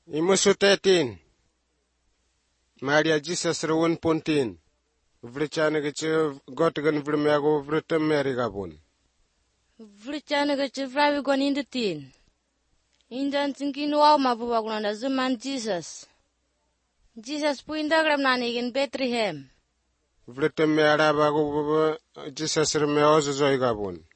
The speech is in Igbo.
Imusutetin. Maria Jesus ruun puntin. Vrichane giche gotgan vrmeago vritem merigabun. Vrichane giche vravi gon indetin. Indan tingkin wow mabubaglanda zuman Jesus. Jesus pu indagram nanigin Bethlehem. Vritem mearabago Jesus rmeozo zoigabun.